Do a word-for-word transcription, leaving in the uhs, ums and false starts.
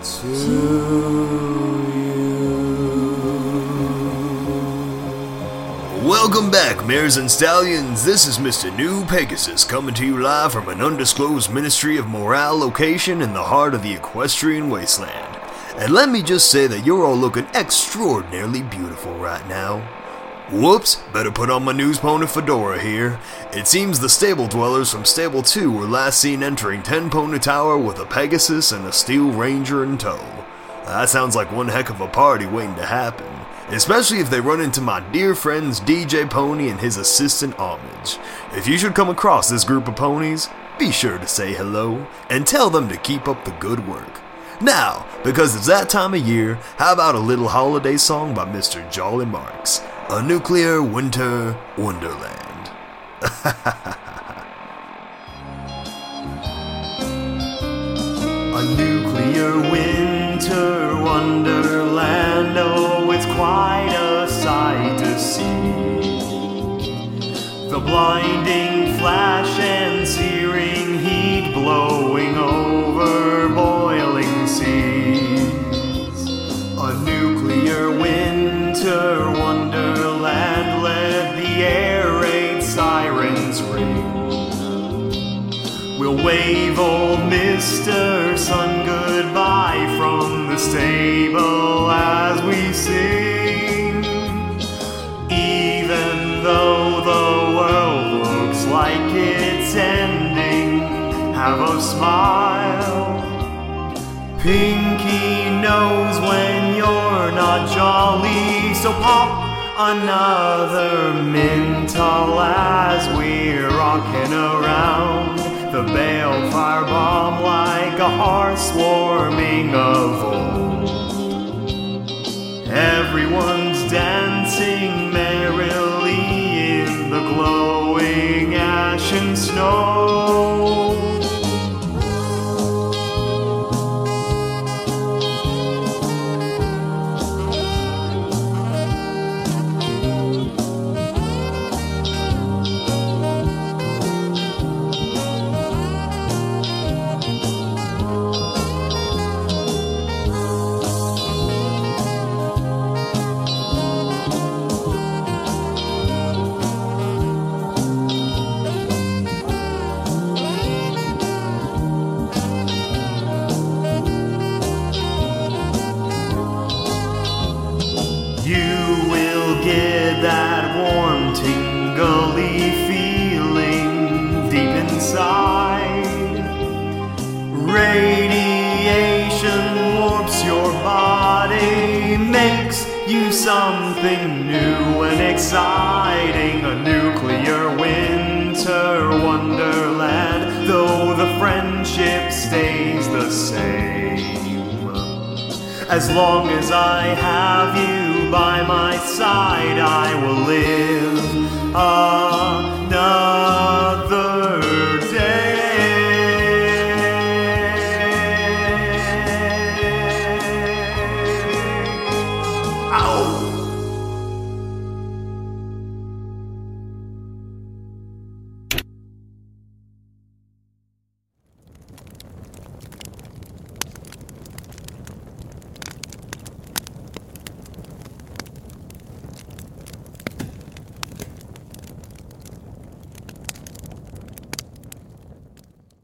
to you. Welcome back, mares and stallions. This is Mister New Pegasus coming to you live from an undisclosed Ministry of Morale location in the heart of the equestrian wasteland. And let me just say that you're all looking extraordinarily beautiful right now. Whoops, better put on my news pony fedora here. It seems the stable dwellers from Stable two were last seen entering Ten Pony Tower with a Pegasus and a Steel Ranger in tow. That sounds like one heck of a party waiting to happen, especially if they run into my dear friends D J Pony and his assistant Homage. If you should come across this group of ponies, be sure to say hello and tell them to keep up the good work. Now, because it's that time of year, how about a little holiday song by Mister Jolly Marks? A Nuclear Winter Wonderland. A nuclear winter wonderland, oh, it's quite a sight to see. The blinding flash and searing heat blowing over boiling seas. A nuclear winter wonderland, let the air raid sirens ring. We'll wave old Mister Sun goodbye from the stable as we sing. Even though the world looks like it's ending, have a smile. Pinky knows when you're not jolly, so pop another Mental as we're rocking around the balefire bomb like a heart swarming of old. Everyone's dancing merrily in the glowing ash and snow. That warm, tingly feeling deep inside. Radiation warps your body, makes you something new and exciting. A nuclear winter wonderland, though the friendship stays the same. As long as I have you by my side, I will live another